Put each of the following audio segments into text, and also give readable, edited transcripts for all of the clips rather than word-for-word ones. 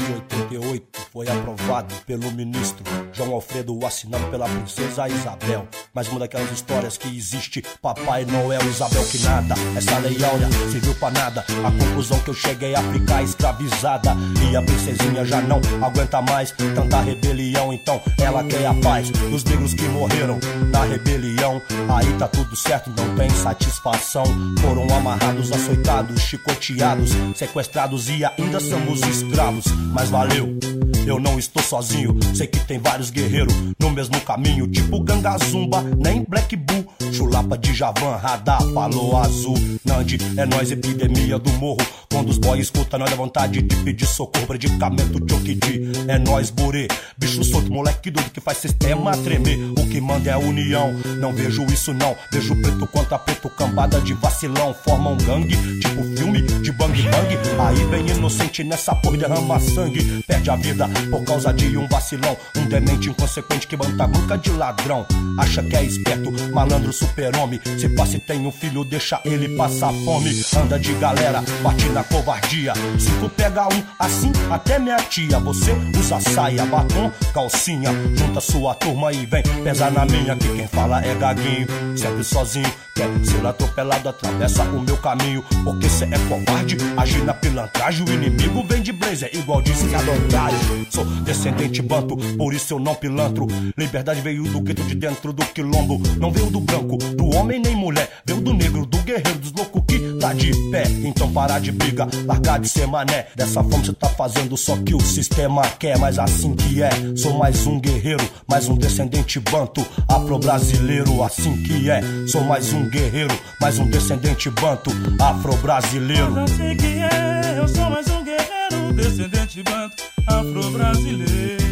de 88 foi aprovado pelo ministro João Alfredo, assinado pela princesa Isabel. Mais uma daquelas histórias que existe Papai Noel, Isabel que nada. Essa lei áurea serviu pra nada. A conclusão que eu cheguei a ficar escravizada, e a princesinha já não aguenta mais tanta rebelião. Então ela quer a paz dos negros que morreram na rebelião. Aí tá tudo certo, não tem satisfação. Foram amarrados, açoitados, chicoteados, sequestrados e ainda somos escravos. Mas valeu, eu não estou sozinho. Sei que tem vários guerreiros no mesmo caminho, tipo Ganga Zumba, nem Black Bull, Chulapa de Javan, Radar, falou azul. Nandi, é nós, epidemia do morro. Quando os boys escutam, nós dá vontade de pedir socorro. Predicamento Chokidi, é nós, Burê. Bicho solto, moleque doido que faz sistema tremer. O que manda é a união, não vejo isso não. Vejo preto contra preto, cambada de vacilão. Formam gangue, tipo filme de bang bang. Aí vem inocente nessa porra, derrama sangue. Perde a vida por causa de um vacilão. Um demente inconsequente que banta boca de ladrão. Acha que é esperto, malandro super-homem. Se passa e tem um filho, deixa ele passar fome. Anda de galera, bate na covardia. 5 pega um, assim até minha tia. Você usa saia, batom, calcinha. Junta sua turma e vem pesar na minha. Que quem fala é gaguinho, sempre sozinho. Quer ser atropelado, atravessa o meu caminho. Porque cê é covarde, age na pilantragem. O inimigo vem de blazer, igual disse Adonai. Sou descendente banto, por isso eu não pilantro. Liberdade veio do gueto de dentro do quilombo. Não veio do branco, do homem nem mulher. Veio do negro, do guerreiro, dos loucos que tá de pé. Então parar de briga, largar de ser mané. Dessa forma cê tá fazendo só que o sistema quer. Mas assim que é, sou mais um guerreiro, mais um descendente banto, afro-brasileiro. Assim que é, sou mais um guerreiro, mais um descendente banto, afro-brasileiro. Mas assim que é, eu sou mais um guerreiro, descendente banto, afro-brasileiro.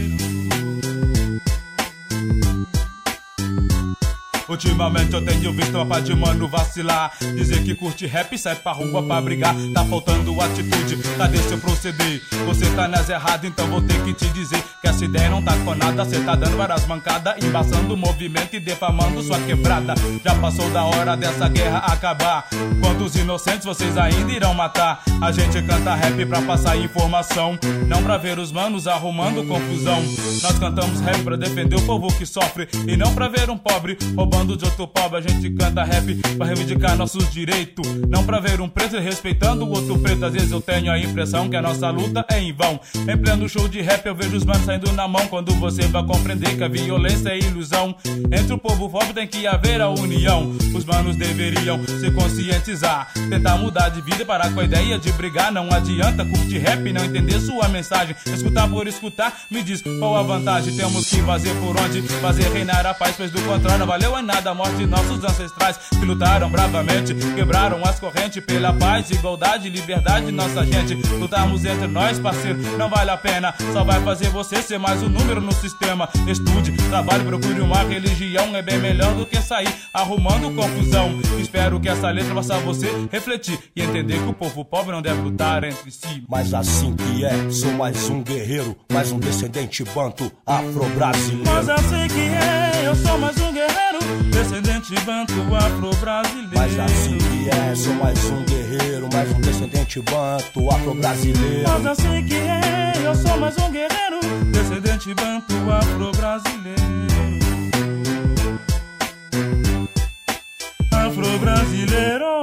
Ultimamente eu tenho visto uma pá de mano vacilar, dizer que curte rap e sai pra rua pra brigar. Tá faltando atitude, cadê seu proceder? Você tá nas erradas, então vou ter que te dizer que essa ideia não tá com nada. Cê tá dando várias mancadas, embaçando o movimento e defamando sua quebrada. Já passou da hora dessa guerra acabar. Quantos inocentes vocês ainda irão matar? A gente canta rap pra passar informação, não pra ver os manos arrumando confusão. Nós cantamos rap pra defender o povo que sofre, e não pra ver um pobre roubando de outro pobre. A gente canta rap pra reivindicar nossos direitos, não pra ver um preto respeitando o outro preto. Às vezes eu tenho a impressão que a nossa luta é em vão. Em pleno show de rap eu vejo os manos saindo na mão. Quando você vai compreender que a violência é ilusão, entre o povo pobre tem que haver a união. Os manos deveriam se conscientizar, tentar mudar de vida e parar com a ideia de brigar. Não adianta curtir rap e não entender sua mensagem. Escutar por escutar, me diz qual a vantagem. Temos que fazer por onde, fazer reinar a paz, pois do contrário não valeu a nada a morte de nossos ancestrais que lutaram bravamente, quebraram as correntes pela paz, igualdade, liberdade, nossa gente. Lutarmos entre nós, parceiro, não vale a pena. Só vai fazer você ser mais um número no sistema. Estude, trabalhe, procure uma religião. É bem melhor do que sair arrumando confusão. Espero que essa letra faça você refletir e entender que o povo pobre não deve lutar entre si. Mas assim que é, sou mais um guerreiro, mais um descendente banto, afro-brasileiro. Mas assim que é, eu sou mais um guerreiro, descendente banto, afro-brasileiro. Mas assim que é, sou mais um guerreiro, mais um descendente banto, afro-brasileiro. Mas assim que é, eu sou mais um guerreiro, descendente banto, afro-brasileiro. Afro-brasileiro.